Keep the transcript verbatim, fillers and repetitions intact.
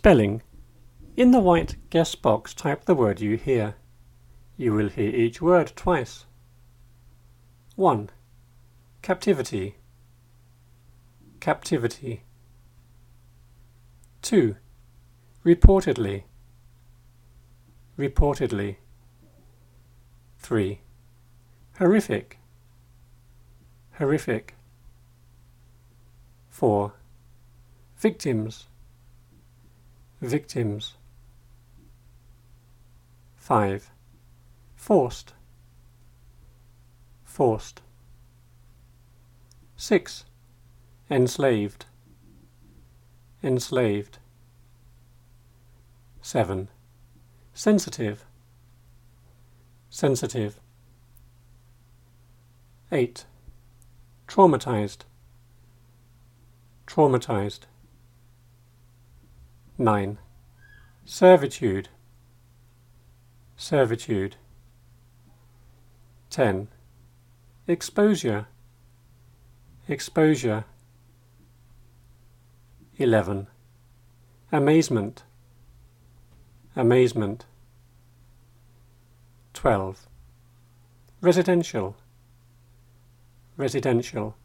Spelling. In the white guess box, type the word you hear. You will hear each word twice. one. Captivity. Captivity. two. Reportedly. Reportedly. three. Horrific. Horrific. four. Victims. Victims. five. Forced. Forced. six. Enslaved. Enslaved. seven. Sensitive. Sensitive. eight. Traumatized. Traumatized. nine. Servitude. Servitude. ten. Exposure. Exposure. eleven. Amazement. Amazement. twelve. Residential. Residential.